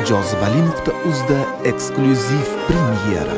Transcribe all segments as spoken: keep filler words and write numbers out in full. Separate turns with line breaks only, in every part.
jozibali nuqta uz da eksklyuziv premyera.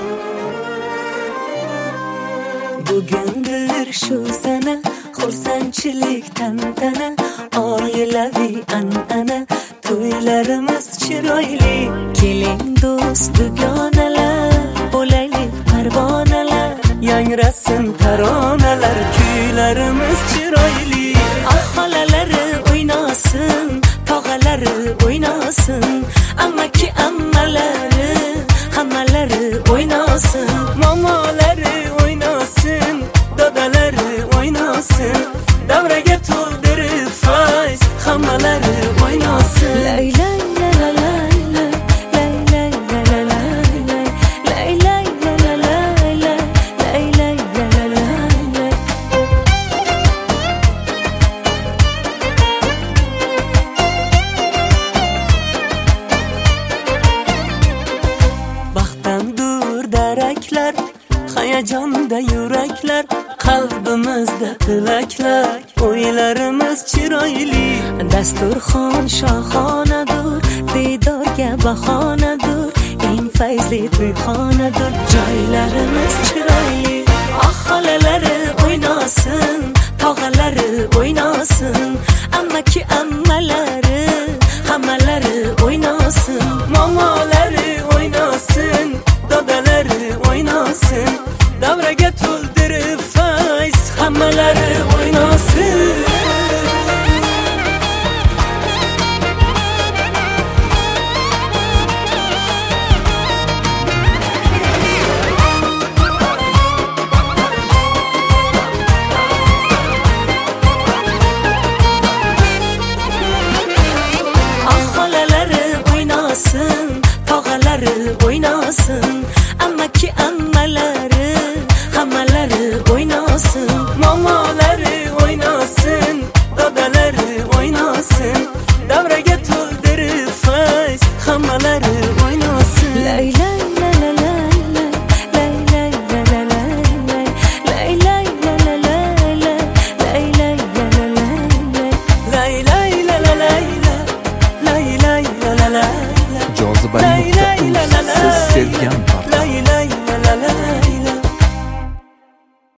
Bugundir shu sana xursandchilik tantana, oilaviy an'ana, to'ylarimiz chiroyli. Keling do'st dugonalar, bo'laylik parvonalar, yangrasin taronalar, kuylarimiz chiroyli. Xolalari o'ynasin, tog'alari o'ynasin, ammaki ammalari, hammalari o'ynasin, momolari o'ynasin, dadalari o'ynasin, davraga to'ldirib fayz, hammalari o'ynasin. Lay lay la la lay lay, lay lay la la lay lay, lay lay la la lay lay, lay lay la la lay lay. Baxtdan daraklar, hayajonda yuraklar, qalbimizda tilaklar, o'ylarimiz chiroyli. Dasturxon shohonadur, diydorga bahonadur, eng fayzli to'yxonadur, joylarimiz chiroyli. Xolalari o'ynasin, tog'alari o'ynasin, ammaki ammalari, hammalari o'ynasin, momolari o'ynasin, dadalari o'ynasin, davraga to'ldirib fayz, hammalari o'ynasin. Xolalari o'ynasin, tog'alari o'ynasin, ammaki ammalari, hammalari o'ynasin, momolari o'ynasin, dadalari o'ynasin, davraga to'ldirib fayz, hammalari